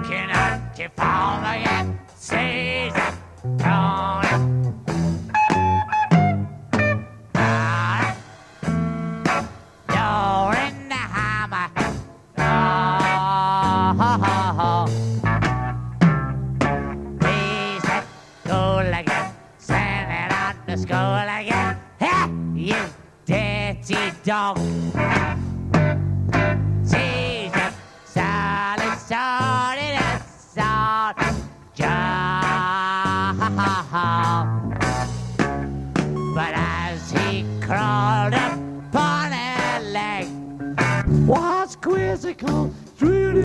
cannot you follow yet? Sees Tony. You're in the hammer. Oh, he's at school again, sending on to school again. Ha! You dirty dog. She's a solid sorted and salt job. But as he crawled up on her leg, was quizzical